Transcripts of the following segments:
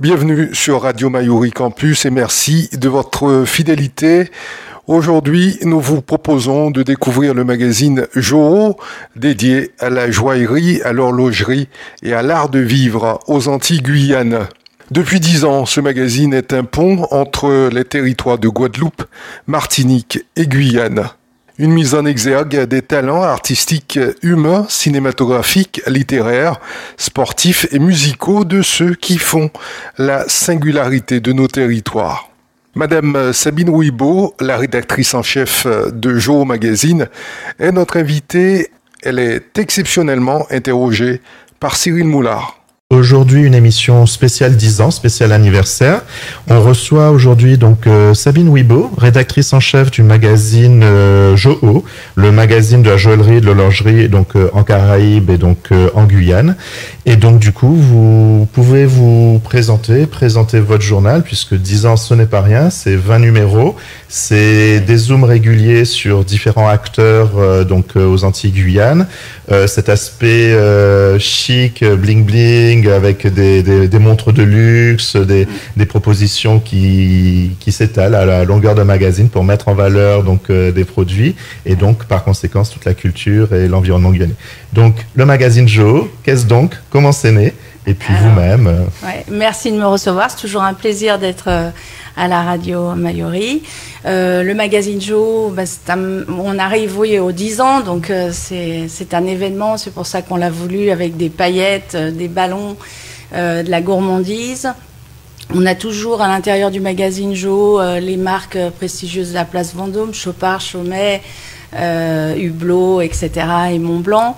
Bienvenue sur Radio Mayuri Campus et merci de votre fidélité. Aujourd'hui, nous vous proposons de découvrir le magazine Joho, dédié à la joaillerie, à l'horlogerie et à l'art de vivre aux Antilles Guyane. Depuis 10 ans, ce magazine est un pont entre les territoires de Guadeloupe, Martinique et Guyane. Une mise en exergue des talents artistiques humains, cinématographiques, littéraires, sportifs et musicaux de ceux qui font la singularité de nos territoires. Madame Sabine Ouibo, la rédactrice en chef de Joho Magazine, est notre invitée. Elle est exceptionnellement interrogée par Cyril Moulard. Aujourd'hui, une émission spéciale 10 ans, spécial anniversaire. On reçoit aujourd'hui donc Sabine Ouibo, rédactrice en chef du magazine Joho, le magazine de la joaillerie et de l'horlogerie donc en Caraïbes et donc en Guyane. Et donc du coup, vous pouvez vous présenter votre journal, puisque 10 ans ce n'est pas rien, c'est 20 numéros, c'est des zooms réguliers sur différents acteurs donc aux Antilles Guyane, cet aspect chic, bling bling, avec des montres de luxe, des propositions qui s'étalent à la longueur d'un magazine pour mettre en valeur donc des produits et donc par conséquent toute la culture et l'environnement guyanais. Donc le magazine Joho, qu'est-ce donc? Comment c'est né? Et puis vous-même. Ouais, merci de me recevoir, c'est toujours un plaisir d'être à la radio Mayuri. Le magazine Joho, on arrive aux 10 ans, donc c'est un événement, c'est pour ça qu'on l'a voulu avec des paillettes, des ballons, de la gourmandise. On a toujours à l'intérieur du magazine Joho les marques prestigieuses de la place Vendôme, Chopard, Chaumet, Hublot, etc. et Montblanc.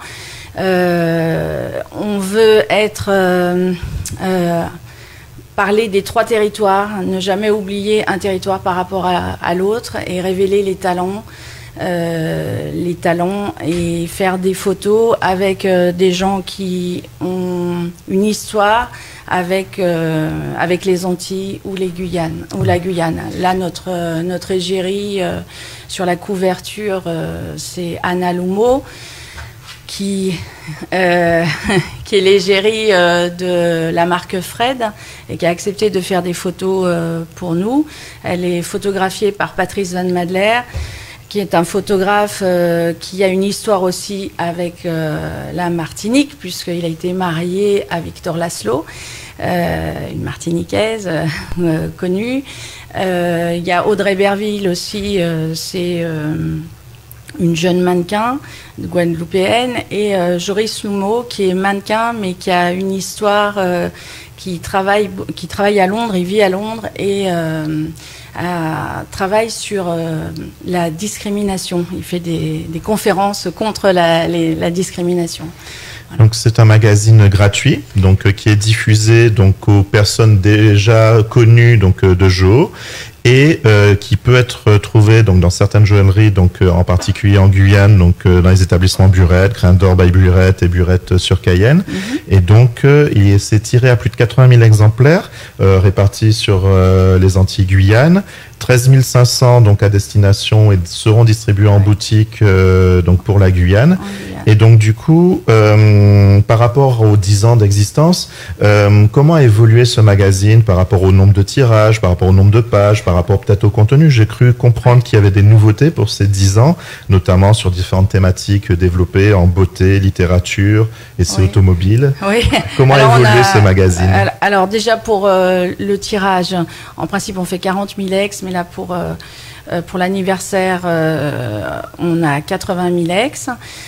On veut parler des 3 territoires, ne jamais oublier un territoire par rapport à l'autre et révéler les talents et faire des photos avec des gens qui ont une histoire avec les Antilles ou la Guyane. Là, notre égérie sur la couverture, c'est Anna Lumeau, qui est l'égérie de la marque Fred et qui a accepté de faire des photos pour nous. Elle est photographiée par Patrice Van Madler, qui est un photographe qui a une histoire aussi avec la Martinique, puisqu'il a été marié à Victor Laszlo, une Martiniquaise connue. Il y a Audrey Berville aussi, c'est une jeune mannequin guadeloupéenne, et Joris Lumeau, qui est mannequin mais qui a une histoire, qui travaille à Londres, il vit à Londres et travaille sur la discrimination. Il fait des conférences contre la discrimination. Voilà. Donc c'est un magazine gratuit, donc qui est diffusé donc aux personnes déjà connues donc de Joho, et qui peut être trouvé donc dans certaines joailleries, donc en particulier en Guyane, donc dans les établissements Burette, Grain d'Or by Burette et Burette sur Cayenne. Et donc il s'est tiré à plus de 80 000 exemplaires répartis sur les Antilles Guyane. 13 500 donc à destination et seront distribués en boutique donc pour la Guyane. Et donc du coup, par rapport aux 10 ans d'existence, comment a évolué ce magazine par rapport au nombre de tirages, par rapport au nombre de pages, par rapport peut-être au contenu? J'ai cru comprendre qu'il y avait des nouveautés pour ces 10 ans, notamment sur différentes thématiques développées en beauté, littérature, essais automobiles. Oui. Comment a évolué ce magazine? Alors déjà pour le tirage, en principe on fait 40 000 ex, mais là pour l'anniversaire, on a 80 000 ex.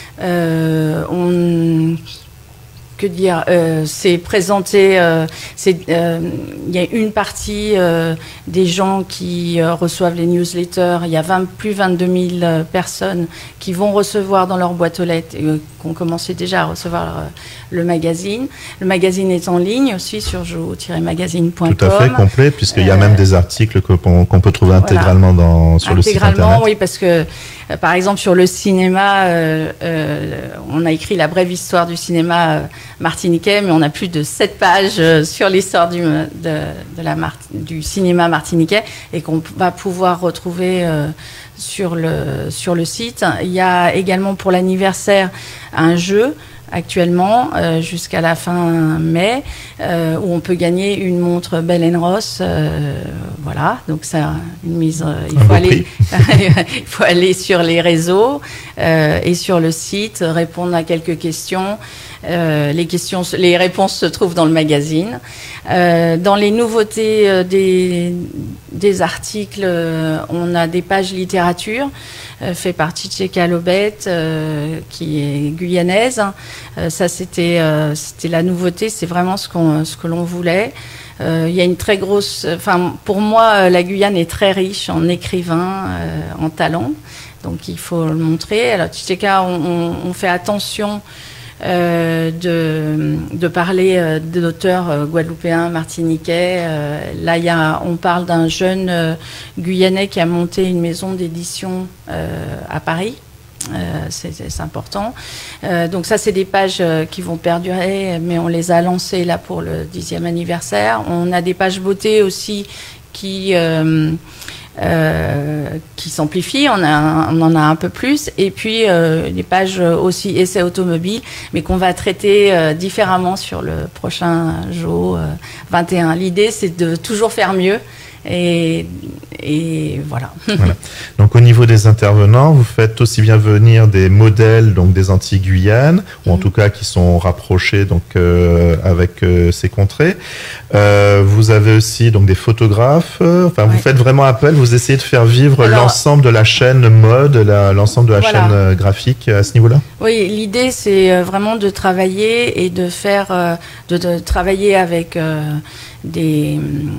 Que dire, c'est présenté, il y a une partie des gens qui reçoivent les newsletters. Il y a plus 22 000 personnes qui vont recevoir dans leur boîte aux lettres, qui ont commencé déjà à recevoir le magazine. Le magazine est en ligne aussi sur joho-magazine.com. Tout à fait complet, puisqu'il y a même des articles qu'on peut trouver intégralement sur le site internet. Intégralement, oui, parce que par exemple sur le cinéma, on a écrit la brève histoire du cinéma martiniquais, mais on a plus de 7 pages sur l'histoire du cinéma martiniquais et qu'on va pouvoir retrouver sur le site. Il y a également pour l'anniversaire un jeu actuellement jusqu'à la fin mai, où on peut gagner une montre Bell & Ross. Voilà, donc ça, une mise. Il faut aller sur les réseaux et sur le site, répondre à quelques questions. Les réponses se trouvent dans le magazine. Dans les nouveautés des articles, on a des pages littérature, fait partie de chez Calobette, qui est guyanaise. Ça, c'était la nouveauté, c'est vraiment ce que l'on voulait. Il y a une très grosse... pour moi, la Guyane est très riche en écrivains, en talents. Donc, il faut le montrer. Alors, Tchitcheka, on fait attention de parler d'auteurs guadeloupéens, martiniquais. Là, on parle d'un jeune Guyanais qui a monté une maison d'édition à Paris. C'est important. Donc ça, c'est des pages qui vont perdurer, mais on les a lancées là pour le 10e anniversaire. On a des pages beauté aussi qui s'amplifient. On en a un peu plus. Et puis des pages aussi essais automobiles, mais qu'on va traiter différemment sur le prochain JO 21. L'idée, c'est de toujours faire mieux. Et voilà. Voilà. Donc au niveau des intervenants, vous faites aussi bien venir des modèles donc des Antilles-Guyane, ou en tout cas qui sont rapprochés donc avec ces contrées. Vous avez aussi donc des photographes. Vous faites vraiment appel. Vous essayez de faire vivre l'ensemble de la chaîne mode, l'ensemble de la chaîne graphique à ce niveau-là. Oui, l'idée c'est vraiment de travailler et de faire, de travailler avec des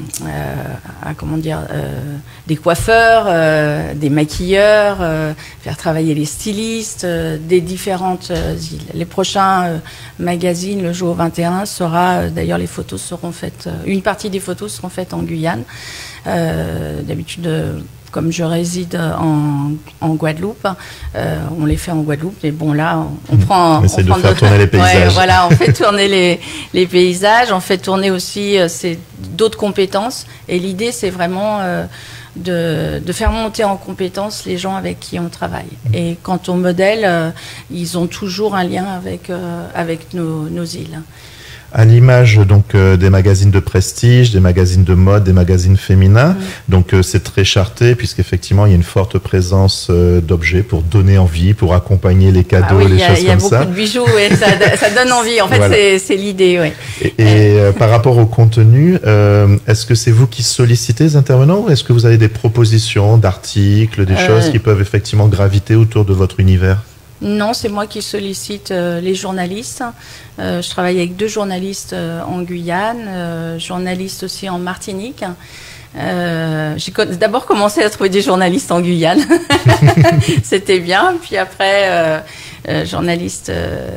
coiffeurs, des maquilleurs, faire travailler les stylistes des différentes îles. Les prochains magazines, le jour 21 sera, d'ailleurs les photos seront faites, une partie des photos seront faites en Guyane. D'habitude, comme je réside en Guadeloupe, on les fait en Guadeloupe, mais bon là, on prend... On essaie de faire tourner les paysages. Ouais, voilà, on fait tourner les paysages, on fait tourner aussi d'autres compétences, et l'idée c'est vraiment de faire monter en compétences les gens avec qui on travaille. Et quant au modèle, ils ont toujours un lien avec nos îles. À l'image donc des magazines de prestige, des magazines de mode, des magazines féminins. Donc c'est très charté puisqu'effectivement il y a une forte présence d'objets pour donner envie, pour accompagner les cadeaux, les choses comme ça. Il y a beaucoup de bijoux et ça donne envie. En fait, voilà. C'est l'idée. Ouais. Et par rapport au contenu, est-ce que c'est vous qui sollicitez les intervenants ou est-ce que vous avez des propositions d'articles, des choses qui peuvent effectivement graviter autour de votre univers ? Non, c'est moi qui sollicite les journalistes. Je travaille avec 2 journalistes en Guyane, journalistes aussi en Martinique. J'ai d'abord commencé à trouver des journalistes en Guyane. C'était bien. Puis après, journaliste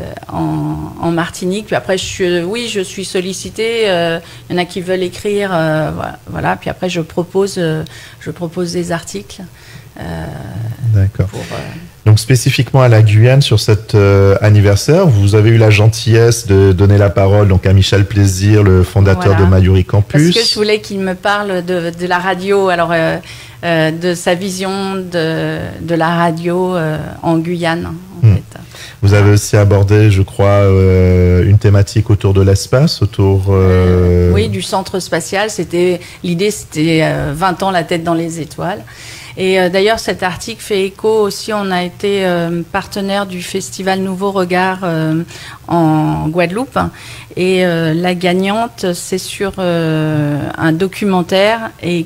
en Martinique. Puis après, je suis sollicitée. Il y en a qui veulent écrire. Voilà. Puis après, je propose des articles. D'accord. Donc spécifiquement à la Guyane, sur cet anniversaire, vous avez eu la gentillesse de donner la parole donc à Michel Plaisir, le fondateur de Mayuri Campus. Parce que je voulais qu'il me parle de la radio, alors de sa vision de la radio en Guyane. En fait. Vous avez aussi abordé, je crois, une thématique autour de l'espace, oui, du centre spatial. L'idée, c'était 20 ans la tête dans les étoiles. Et d'ailleurs, cet article fait écho aussi. On a été partenaire du festival Nouveau Regard en Guadeloupe. Et la gagnante, c'est sur un documentaire et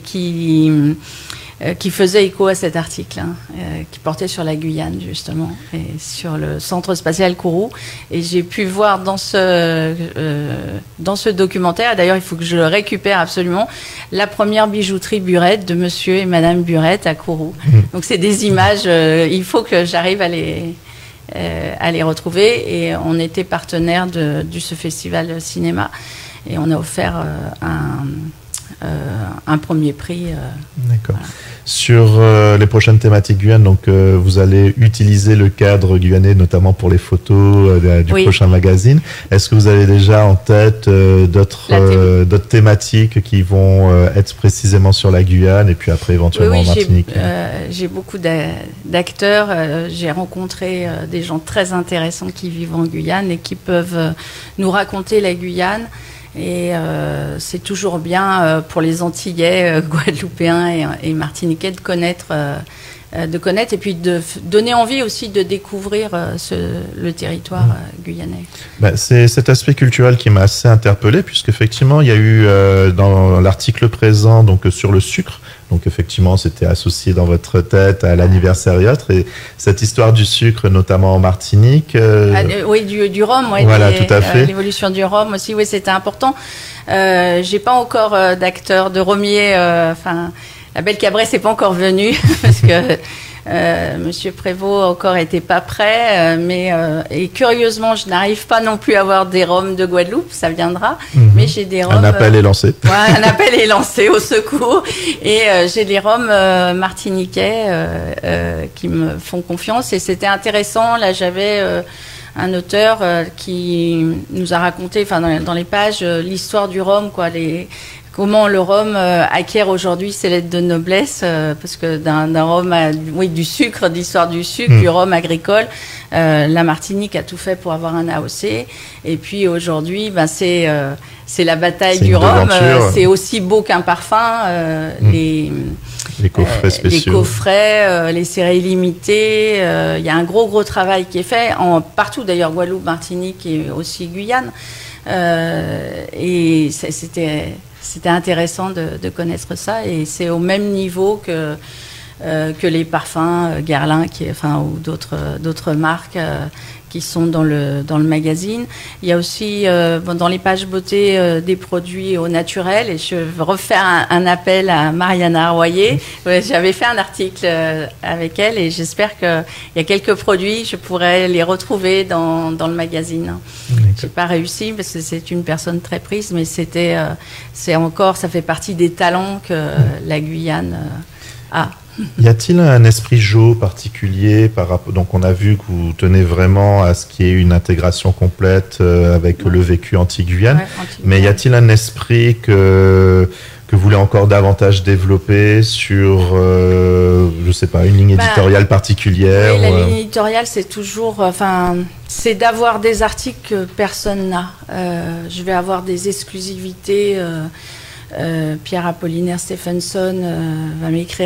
qui faisait écho à cet article, qui portait sur la Guyane, justement, et sur le centre spatial Kourou. Et j'ai pu voir dans ce documentaire, d'ailleurs, il faut que je le récupère absolument, la première bijouterie Burette de monsieur et madame Burette à Kourou. Donc, c'est des images, il faut que j'arrive à les retrouver. Et on était partenaire de ce festival cinéma. Et on a offert un un premier prix. D'accord. Voilà. Sur les prochaines thématiques Guyane, donc vous allez utiliser le cadre guyanais, notamment pour les photos du prochain magazine. Est-ce que vous avez déjà en tête d'autres thématiques qui vont être précisément sur la Guyane et puis après éventuellement en Martinique? J'ai beaucoup d'acteurs. J'ai rencontré des gens très intéressants qui vivent en Guyane et qui peuvent nous raconter la Guyane. Et c'est toujours bien pour les Antillais, Guadeloupéens et Martiniquais de connaître et puis de donner envie aussi de découvrir le territoire guyanais. C'est cet aspect culturel qui m'a assez interpellé, puisqu'effectivement il y a eu dans l'article présent donc sur le sucre. Donc effectivement, c'était associé dans votre tête à l'anniversaire et autres. Et cette histoire du sucre, notamment en Martinique. Oui, du rhum. Ouais, voilà, tout à fait. L'évolution du rhum aussi, oui, c'était important. J'ai pas encore d'acteur, de rhummier. La Belle Cabrée, c'est pas encore venu parce que Monsieur Prévost encore était pas prêt. Et curieusement, je n'arrive pas non plus à avoir des rhums de Guadeloupe. Ça viendra. Mais j'ai des rhums. Un appel est lancé. Ouais, un appel est lancé au secours. Et j'ai des rhums martiniquais qui me font confiance. Et c'était intéressant. Là, j'avais un auteur qui nous a raconté, dans les pages, l'histoire du rhum, quoi. Comment le rhum acquiert aujourd'hui ses lettres de noblesse, parce que d'un rhum, du sucre, d'histoire du sucre, du rhum agricole, la Martinique a tout fait pour avoir un AOC. Et puis aujourd'hui, c'est la bataille du rhum. C'est aussi beau qu'un parfum. Les coffrets spéciaux. Les coffrets, les séries limitées. Il y a un gros travail qui est fait, partout d'ailleurs, Guadeloupe, Martinique et aussi Guyane. Et c'était intéressant de connaître ça, et c'est au même niveau que les parfums Guerlain, ou d'autres marques qui sont dans le magazine. Il y a aussi dans les pages beauté des produits au naturel, et je veux refaire un appel à Mariana Royer. J'avais fait un article avec elle, et j'espère qu'il y a quelques produits, je pourrais les retrouver dans le magazine. J'ai pas réussi parce que c'est une personne très prise, mais ça fait partie des talents que la Guyane a. Y a-t-il un esprit Jo particulier par rapport... Donc on a vu que vous tenez vraiment à ce qu'il y ait une intégration complète avec le vécu anti-Guyane, mais y a-t-il un esprit que vous voulez encore davantage développer sur, je sais pas, une ligne éditoriale particulière? Oui, la ligne éditoriale, c'est toujours... c'est d'avoir des articles que personne n'a. Je vais avoir des exclusivités... Pierre Apollinaire Stephenson va m'écrire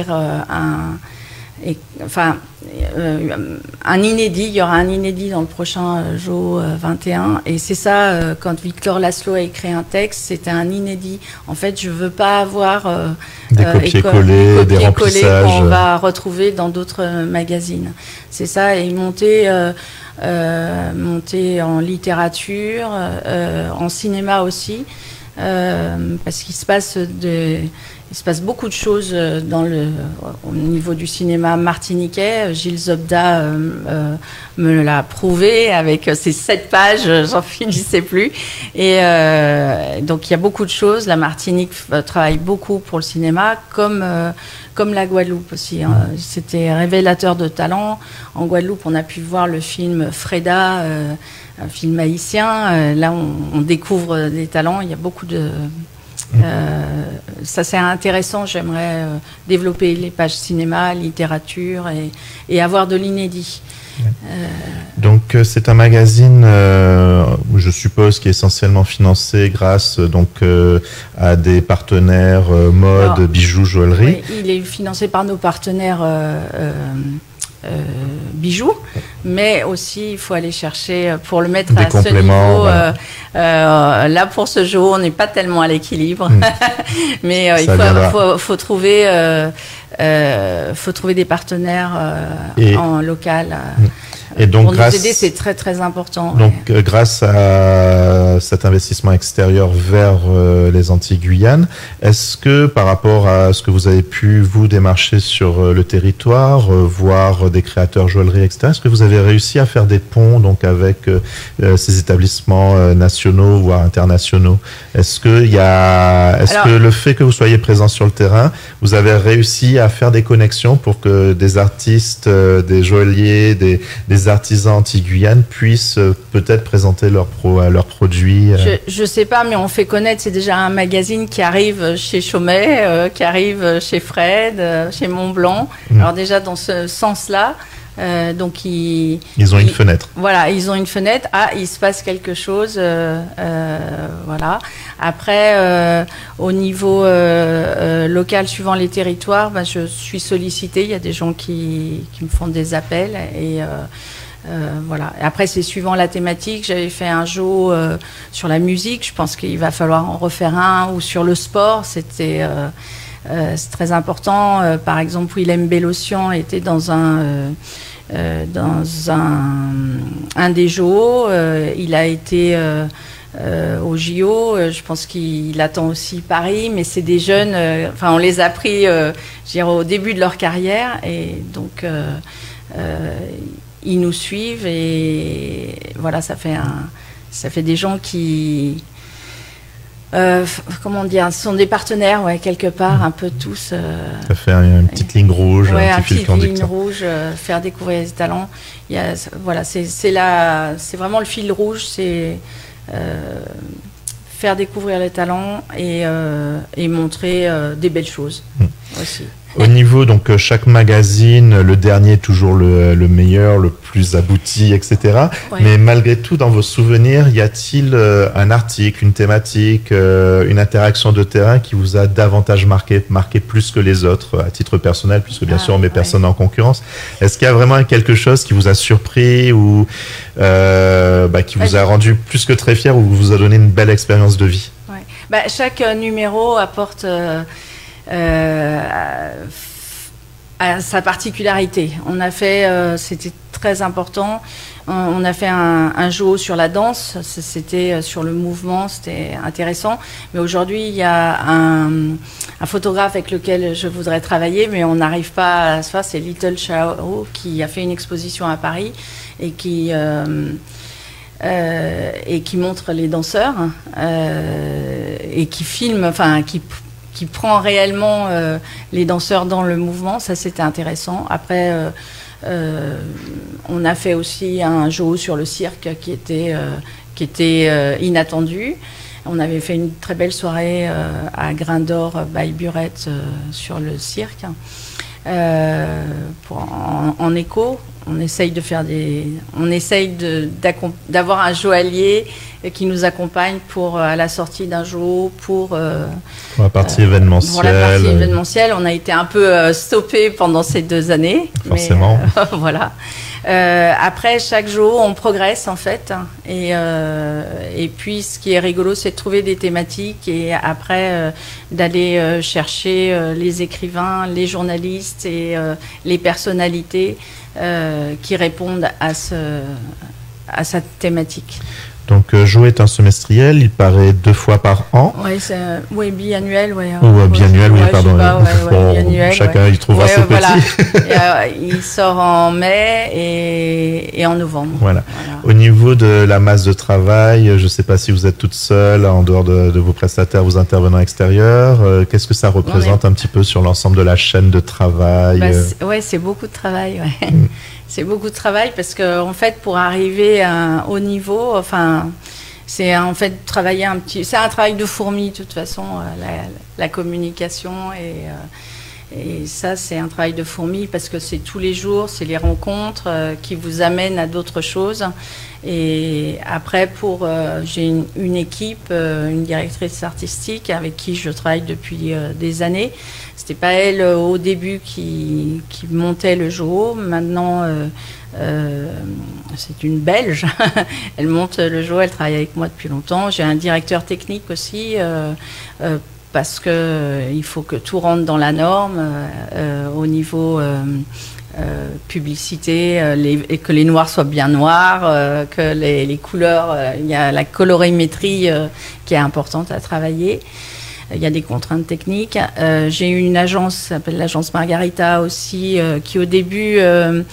un inédit. Il y aura un inédit dans le prochain Jo 21. Et c'est ça, quand Victor Laszlo a écrit un texte, c'était un inédit. En fait, je ne veux pas avoir des copier-coller, des remplissages qu'on va retrouver dans d'autres magazines. C'est ça, et monter en littérature, en cinéma aussi. Parce qu'il se passe beaucoup de choses au niveau du cinéma martiniquais. Gilles Zobda me l'a prouvé avec ses 7 pages, j'en finissais plus. Et donc il y a beaucoup de choses. La Martinique travaille beaucoup pour le cinéma, comme la Guadeloupe aussi. C'était révélateur de talent. En Guadeloupe, on a pu voir le film Freda, un film haïtien. Là, on découvre des talents. Il y a beaucoup de... ça, c'est intéressant. J'aimerais développer les pages cinéma, littérature et avoir de l'inédit. Donc, c'est un magazine, je suppose, qui est essentiellement financé grâce à des partenaires mode, bijoux, joaillerie. Oui, il est financé par nos partenaires bijoux, mais aussi il faut aller chercher pour le mettre à ce niveau. Voilà. Là, pour ce jour, on n'est pas tellement à l'équilibre, mais il faut trouver des partenaires en local. Et donc, pour nous aider, c'est très très important. Donc, grâce à cet investissement extérieur vers les Antilles-Guyane, est-ce que par rapport à ce que vous avez pu vous démarcher sur le territoire, voir des créateurs joaillerie, etc., est-ce que vous avez avez réussi à faire des ponts donc avec ces établissements nationaux voire internationaux. Est-ce que le fait que vous soyez présent sur le terrain, vous avez réussi à faire des connexions pour que des artistes, des joailliers, des artisans anti-Guyane puissent peut-être présenter leurs produits? Je sais pas, mais on fait connaître. C'est déjà un magazine qui arrive chez Chaumet, qui arrive chez Fred, chez Montblanc. Alors déjà dans ce sens-là, donc ils ont une fenêtre. Voilà, ils ont une fenêtre. Ah, il se passe quelque chose. Voilà. Après, au niveau local, suivant les territoires, je suis sollicitée. Il y a des gens qui me font des appels et voilà. Après, c'est suivant la thématique. J'avais fait un show sur la musique. Je pense qu'il va falloir en refaire un, ou sur le sport. C'est très important. Par exemple, Willem Bellossian était dans un des JO. Il a été au JO. Je pense qu'il attend aussi Paris. Mais c'est des jeunes. Enfin, on les a pris, je dirais, au début de leur carrière, et donc ils nous suivent, et voilà, ça fait des gens qui comment dire, ce sont des partenaires, ouais, quelque part, un peu tous. Ça fait une petite ligne rouge, ouais, un petit fil conducteur. Ligne rouge, faire découvrir les talents. Voilà, c'est vraiment le fil rouge, c'est faire découvrir les talents et montrer des belles choses aussi. Au niveau, donc, chaque magazine, le dernier est toujours le meilleur, le plus abouti, etc. Ouais. Mais malgré tout, dans vos souvenirs, y a-t-il un article, une thématique, une interaction de terrain qui vous a davantage marqué plus que les autres, à titre personnel, puisque bien sûr on met personne en concurrence? Est-ce qu'il y a vraiment quelque chose qui vous a surpris ou qui vous a rendu plus que très fier, ou vous a donné une belle expérience de vie? Ouais. Chaque numéro apporte à sa particularité. On a fait, c'était très important, on a fait un show sur la danse, c'était sur le mouvement, c'était intéressant. Mais aujourd'hui, il y a un photographe avec lequel je voudrais travailler, mais on n'arrive pas à se faire. C'est Little Chao qui a fait une exposition à Paris et qui montre les danseurs et qui filme, enfin qui prend réellement les danseurs dans le mouvement. Ça, c'était intéressant. Après, on a fait aussi un show sur le cirque qui était inattendu. On avait fait une très belle soirée à Grain d'Or by Burette sur le cirque. En écho, on essaye d'avoir un joaillier qui nous accompagne à la sortie d'un jour pour la partie événementielle. Pour la partie événementielle, on a été un peu stoppé pendant ces 2 années. Forcément. Mais, voilà. Après, chaque jour, on progresse en fait. Et puis, ce qui est rigolo, c'est de trouver des thématiques et après d'aller chercher les écrivains, les journalistes et les personnalités qui répondent à cette thématique. Donc, Jo est un semestriel, il paraît 2 fois par an. Oui, biannuel. Biannuel, oui, pardon. Biannuel, chacun y trouvera ses petits. Il sort en mai et en novembre. Voilà. Au niveau de la masse de travail, je ne sais pas si vous êtes toute seule, en dehors de vos prestataires, vos intervenants extérieurs. Qu'est-ce que ça représente un petit peu sur l'ensemble de la chaîne de travail? C'est beaucoup de travail, ouais. C'est beaucoup de travail parce que, en fait, pour arriver à un haut niveau, enfin, c'est en fait travailler c'est un travail de fourmi, de toute façon, la communication et ça, c'est un travail de fourmi parce que c'est tous les jours, c'est les rencontres qui vous amènent à d'autres choses. Et après, j'ai une équipe, une directrice artistique avec qui je travaille depuis des années. C'était pas elle au début qui montait le JO. Maintenant, c'est une Belge. Elle monte le JO, elle travaille avec moi depuis longtemps. J'ai un directeur technique aussi. Parce qu'il faut que tout rentre dans la norme au niveau publicité, et que les noirs soient bien noirs, que les couleurs, il y a la colorimétrie qui est importante à travailler. Il y a des contraintes techniques. J'ai une agence qui s'appelle l'agence Margarita aussi, qui au début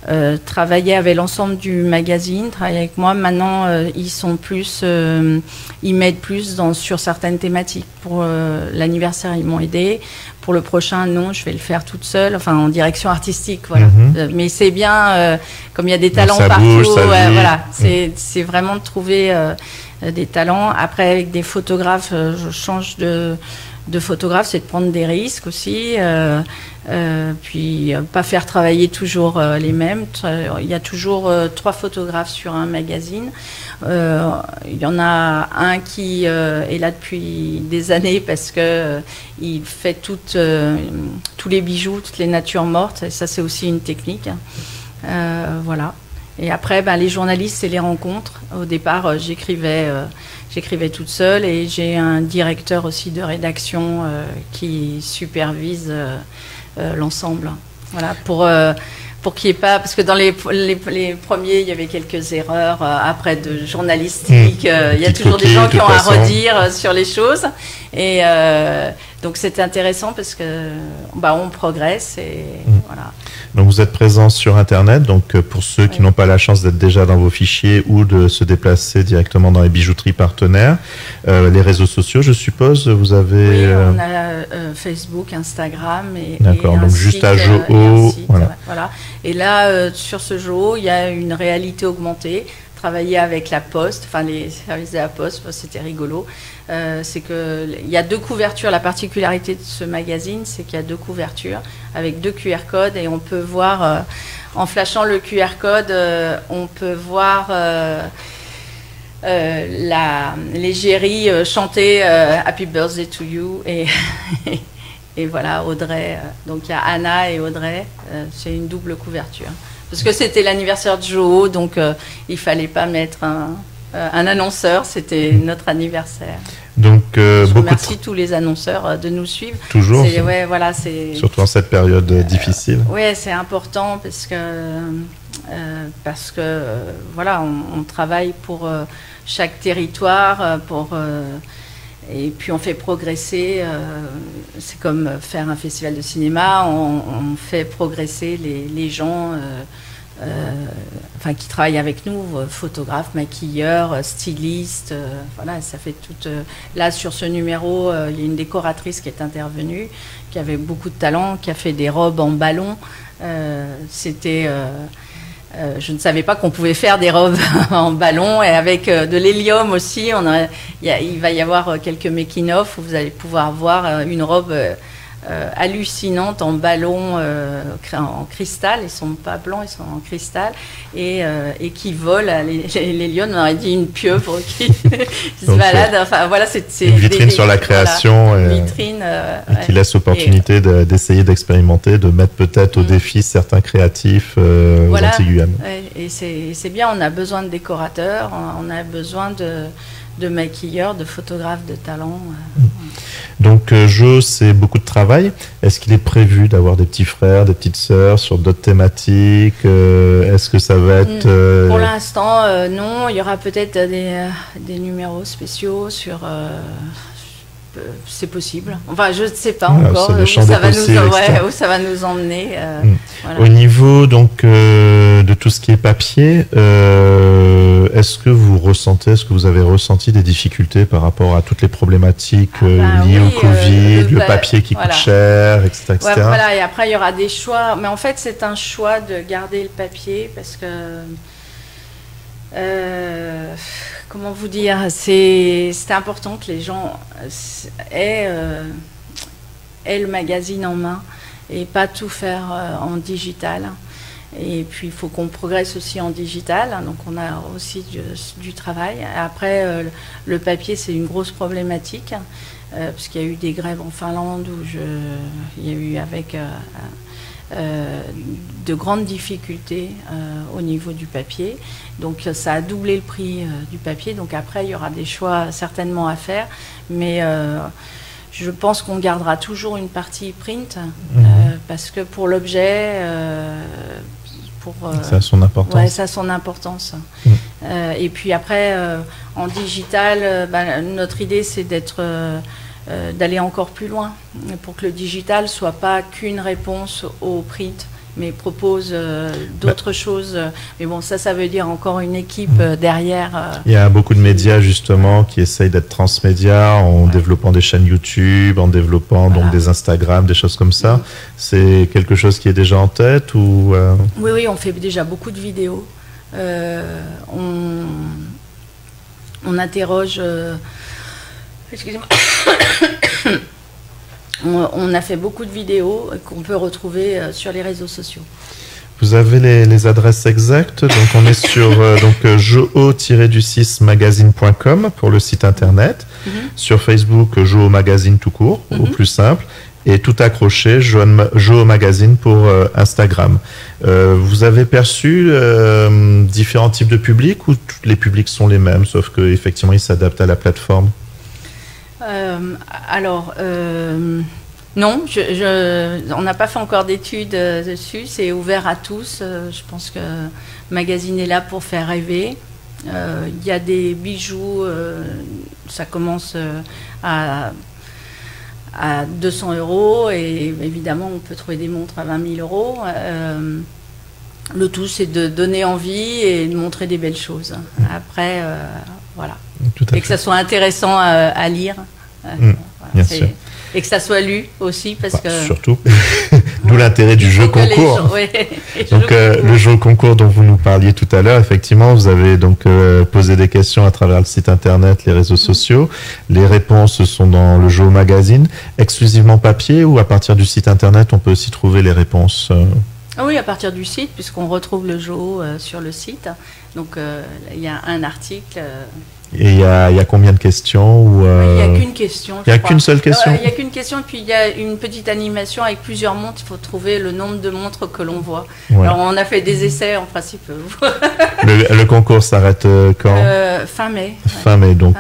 travaillaient avec l'ensemble du magazine, travaillaient avec moi. Maintenant, ils sont plus, ils m'aident plus sur certaines thématiques. Pour l'anniversaire, ils m'ont aidé. Pour le prochain, non, je vais le faire toute seule, enfin en direction artistique, voilà. Mais c'est bien, comme il y a des talents partout, voilà, c'est vraiment de trouver des talents. Après, avec des photographes, je change de photographe, c'est de prendre des risques aussi. Puis pas faire travailler toujours les mêmes. Il y a toujours 3 photographes sur un magazine. Il y en a un qui est là depuis des années parce que il fait tous les bijoux, toutes les natures mortes. Et ça, c'est aussi une technique. Voilà. Et après, les journalistes, c'est les rencontres. Au départ, j'écrivais toute seule et j'ai un directeur aussi de rédaction qui supervise l'ensemble. Voilà, pour qu'il n'y ait pas... Parce que dans les premiers, il y avait quelques erreurs après de journalistique. Il y a toujours des gens qui ont à redire sur les choses. Et donc, c'était intéressant parce que on progresse et voilà. Donc vous êtes présent sur Internet, donc pour ceux qui n'ont pas la chance d'être déjà dans vos fichiers ou de se déplacer directement dans les bijouteries partenaires, les réseaux sociaux, je suppose, vous avez... Oui, on a Facebook, Instagram et d'accord, et donc juste à Joho, voilà. Et là, sur ce Joho, il y a une réalité augmentée. Travailler avec la Poste, enfin les services de la Poste, c'était rigolo. C'est qu'il y a 2 couvertures. La particularité de ce magazine, c'est qu'il y a 2 couvertures avec 2 QR codes et on peut voir, en flashant le QR code, on peut voir l'égérie chanter Happy Birthday to You et voilà, Audrey. Donc il y a Anna et Audrey, c'est une double couverture. Parce que c'était l'anniversaire de Joho, donc il ne fallait pas mettre un annonceur, c'était notre anniversaire. Donc, je remercie tous les annonceurs de nous suivre. Toujours. Surtout en cette période difficile. Oui, c'est important parce que voilà, on travaille pour chaque territoire, et puis on fait progresser, c'est comme faire un festival de cinéma, on fait progresser les gens qui travaillent avec nous, photographes, maquilleurs, stylistes, voilà, ça fait tout. Là, sur ce numéro, il y a une décoratrice qui est intervenue, qui avait beaucoup de talent, qui a fait des robes en ballon. Je ne savais pas qu'on pouvait faire des robes en ballon et avec de l'hélium aussi. Il va y avoir quelques making-of où vous allez pouvoir voir une robe hallucinante en ballon en cristal. Ils sont pas blancs, ils sont en cristal et qui volent. L'hélium, on aurait dit une pieuvre qui se balade. Enfin voilà, c'est une vitrine sur la création, voilà, vitrine, et qui laisse l'opportunité d'essayer d'expérimenter, de mettre peut-être au défi certains créatifs aux Antilles-Guyane. Et c'est bien. On a besoin de décorateurs, on a besoin de maquilleurs, de photographes de talent. Donc, Jo, c'est beaucoup de travail. Est-ce qu'il est prévu d'avoir des petits frères, des petites sœurs sur d'autres thématiques? Est-ce que ça va être... Pour l'instant, non. Il y aura peut-être des numéros spéciaux sur... c'est possible. Enfin, je ne sais pas encore où ça va nous emmener. Voilà. Au niveau donc de tout ce qui est papier, est-ce que vous avez ressenti des difficultés par rapport à toutes les problématiques liées au Covid, le papier qui coûte cher, etc. Ouais, voilà, et après il y aura des choix. Mais en fait, c'est un choix de garder le papier parce que... comment vous dire, c'est important que les gens aient le magazine en main et pas tout faire en digital. Et puis il faut qu'on progresse aussi en digital, donc on a aussi du travail. Après, le papier, c'est une grosse problématique parce qu'il y a eu des grèves en Finlande où il y a eu avec de grandes difficultés au niveau du papier. Donc ça a doublé le prix du papier. Donc après, il y aura des choix certainement à faire. Mais je pense qu'on gardera toujours une partie print parce que pour l'objet... ça a son importance. Ouais, ça a son importance. Et puis après, en digital, notre idée, c'est d'aller encore plus loin pour que le digital soit pas qu'une réponse au print, mais propose d'autres choses. Mais bon, ça veut dire encore une équipe derrière. Il y a beaucoup de médias justement qui essayent d'être transmédia en développant des chaînes YouTube, en développant donc des Instagram, des choses comme ça. C'est quelque chose qui est déjà en tête ou Oui, on fait déjà beaucoup de vidéos. On interroge. Excusez-moi. On a fait beaucoup de vidéos qu'on peut retrouver sur les réseaux sociaux. Vous avez les adresses exactes. Donc on est sur joo-magazine.com pour le site internet. Sur Facebook, Joo Magazine tout court, au plus simple. Et tout accroché, Joo Magazine pour Instagram. Vous avez perçu différents types de publics ou tous les publics sont les mêmes, sauf qu'effectivement ils s'adaptent à la plateforme? Non, on n'a pas fait encore d'études dessus, c'est ouvert à tous. Je pense que le magazine est là pour faire rêver. Il y a des bijoux, ça commence à 200 € et évidemment on peut trouver des montres à 20 000 €. Le tout c'est de donner envie et de montrer des belles choses. Après, voilà. Et que ça soit intéressant à lire. Bien sûr. Et que ça soit lu aussi parce que surtout d'où l'intérêt du jeu concours. Donc le jeu concours dont vous nous parliez tout à l'heure, effectivement vous avez donc posé des questions à travers le site internet, les réseaux sociaux. Les réponses sont dans le Joo Magazine, exclusivement papier ou à partir du site internet on peut aussi trouver les réponses? Oui, à partir du site, puisqu'on retrouve le Joo sur le site. Donc il y a un article. Et il y a combien de questions ou Il n'y a qu'une question. Il n'y a qu'une seule question. Il n'y a qu'une question, puis il y a une petite animation avec plusieurs montres. Il faut trouver le nombre de montres que l'on voit. Ouais. Alors on a fait des essais en principe. Le concours s'arrête quand? Fin mai. Fin mai, donc.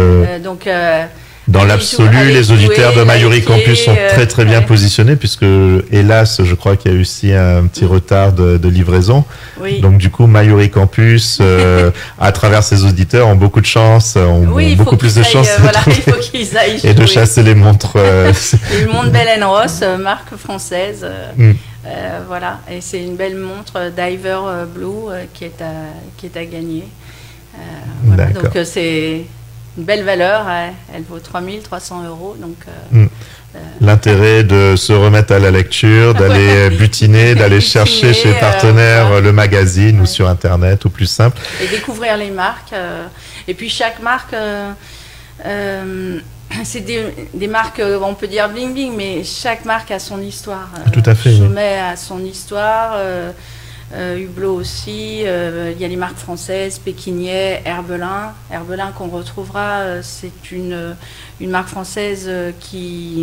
Dans l'absolu, les auditeurs de Mayuri Campus sont très bien positionnés puisque, hélas, je crois qu'il y a eu aussi un petit retard de livraison. Oui. Donc du coup, Mayuri Campus, à travers ses auditeurs, ont beaucoup de chance, beaucoup plus de chance il faut qu'ils aillent et de chasser les montres. Une montre Bell & Ross, marque française. Voilà, et c'est une belle montre Diver Blue qui est à gagner. Voilà, donc c'est une belle valeur, elle vaut 3 300 €. Donc, l'intérêt de se remettre à la lecture, d'aller butiner, d'aller chercher chez les partenaires le magazine ou sur Internet, ou plus simple. Et découvrir les marques. Et puis chaque marque, c'est des marques, on peut dire bling bling, mais chaque marque a son histoire. Tout à fait. Chaumet a son histoire. Hublot aussi, il y a les marques françaises, Pékinier, Herbelin qu'on retrouvera, c'est une marque française qui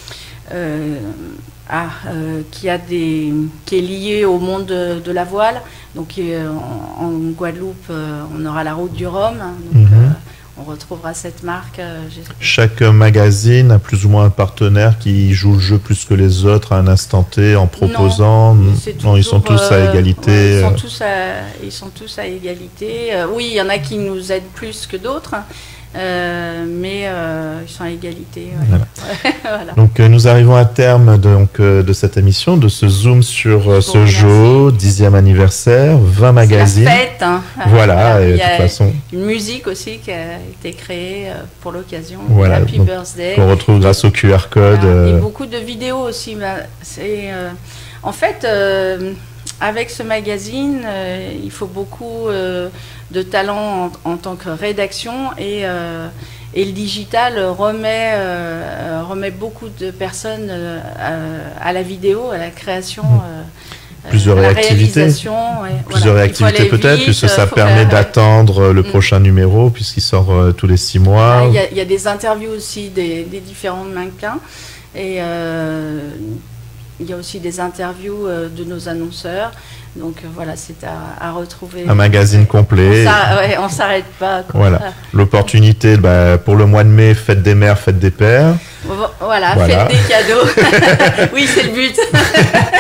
est liée au monde de la voile. Donc en Guadeloupe, on aura la route du Rhum. Donc, on retrouvera cette marque. Chaque magazine a plus ou moins un partenaire qui joue le jeu plus que les autres à un instant T en proposant. Non, ils sont tous à égalité. Ils sont tous à égalité. Oui, il y en a qui nous aident plus que d'autres. Mais ils sont à égalité. Ouais. Voilà. Voilà. Donc nous arrivons à terme de cette émission, de ce zoom sur ce Joo, 10e anniversaire, 20 magazines. C'est la fête. Voilà, et de toute façon. Une musique aussi qui a été créée pour l'occasion. Voilà, Happy Birthday. Qu'on retrouve grâce au QR code. Et beaucoup de vidéos aussi. En fait, avec ce magazine, il faut beaucoup de talent en tant que rédaction et le digital remet beaucoup de personnes à la vidéo, à la création, plusieurs réactivités, plusieurs réactivités peut-être, puisque ça permet d'attendre le prochain numéro puisqu'il sort tous les 6 mois. Il y a des interviews aussi des différents mannequins et il y a aussi des interviews de nos annonceurs. Donc voilà, c'est à retrouver. Un magazine complet. On s'arrête pas. Voilà. L'opportunité pour le mois de mai, fête des mères, fête des pères. Voilà. Fête des cadeaux. Oui, c'est le but.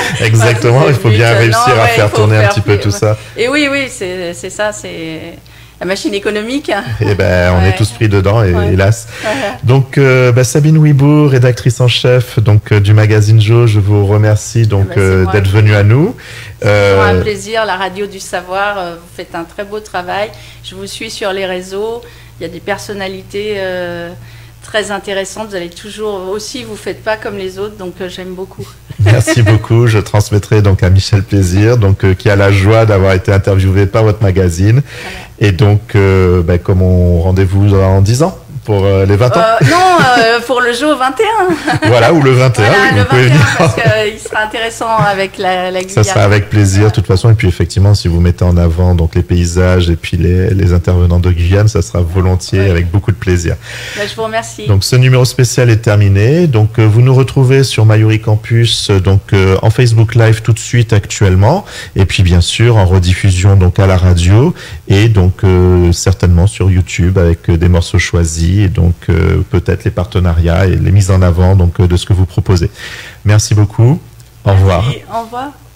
Exactement, il faut bien réussir à faire tourner un petit peu tout ça. Et oui, c'est ça. la machine économique. Et on est tous pris dedans, hélas. Ouais. Donc, Sabine Ouibourg, rédactrice en chef du magazine Jo, je vous remercie d'être venue à nous. C'est toujours un plaisir, la radio du savoir. Vous faites un très beau travail. Je vous suis sur les réseaux. Il y a des personnalités très intéressantes. Vous allez toujours aussi, vous faites pas comme les autres, donc j'aime beaucoup. Merci beaucoup. Je transmettrai à Michel Plaisir, qui a la joie d'avoir été interviewé par votre magazine. Voilà. Et comme on rendez-vous dans 10 ans pour les 20 ans. Non, pour le jeu au 21. Voilà, ou le 21, voilà, oui, le vous pouvez venir. Parce qu'il sera intéressant avec la Guyane. Ça sera avec plaisir, de toute façon. Et puis, effectivement, si vous mettez en avant les paysages et puis les intervenants de Guyane, ça sera volontiers, avec beaucoup de plaisir. Je vous remercie. Donc, ce numéro spécial est terminé. Donc, vous nous retrouvez sur Mayuri Campus, en Facebook Live tout de suite actuellement. Et puis, bien sûr, en rediffusion, à la radio. Et certainement sur YouTube avec des morceaux choisis. Et peut-être les partenariats et les mises en avant de ce que vous proposez. Merci beaucoup. Au revoir. Au revoir.